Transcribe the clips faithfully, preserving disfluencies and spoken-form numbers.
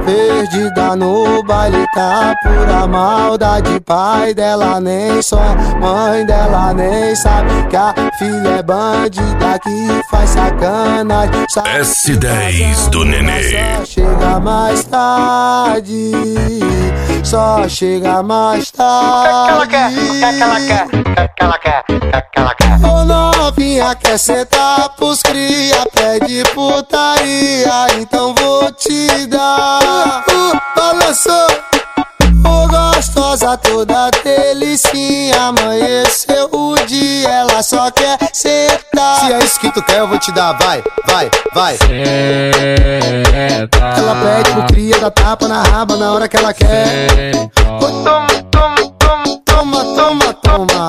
Perdida no baile, tá pura maldade. Pai dela nem sonha, mãe dela nem sabe que a filha é bandida que faz sacanagem. S dez do Nenê. Só chega mais tarde, só chega mais tarde. O que ela quer? O que ela quer? O que ela quer? O que ela quer? Ô novinha, quer sentar pros cria, pede putaria, então vou te dar. Uh, balançou, ô gostosa toda delicinha, amanheceu o dia, ela só quer sentar. Se é isso que tu quer, eu vou te dar, vai, vai, vai. Senta. Ela pede pro cria, dá tapa na raba na hora que ela quer. Toma, toma, toma, toma, toma, toma.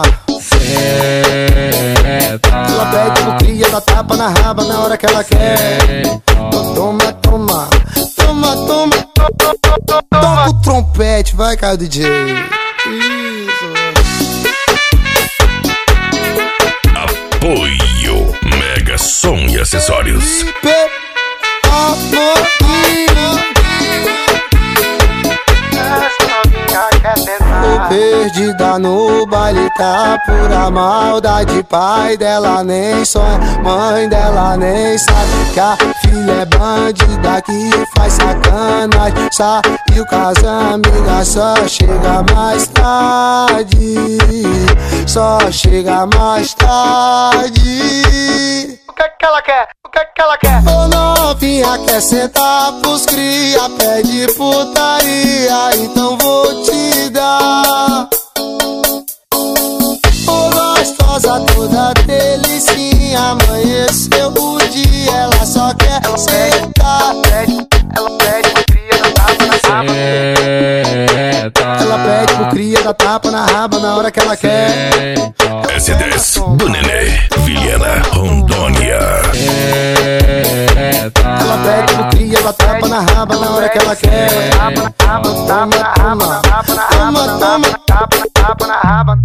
Ela pede pro cria, dá tapa na raba na hora que ela quer. Toma, toma, toma, toma. Toca o trompete, vai, Caio D J. Isso. Apoio Mega Som e Acessórios. Perdida no baile, tá pura maldade. Pai dela nem sonha, mãe dela nem sabe que a filha é bandida que faz sacanagem. Saiu com as amigas, só chega mais tarde, só chega mais tarde. O que que ela quer? O que que ela quer? Ô novinha, quer sentar pros cria, pede putaria, então vou te dar. Ô gostosa toda delicinha, amanheceu o dia, ela só quer ela sentar. Pede, ela pede pro cria, dá tapa na raba. Ela pede pro cria, dá tapa na raba na hora que ela quer. S dez do Nenê, Vilhena, Rondônia. Ela pede pro cria, dá tapa na raba na hora que ela quer. Tapa na raba, tapa na raba, tapa na raba, tapa, tapa, tapa na raba.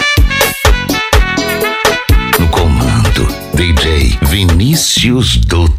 No comando, D J Vinícius do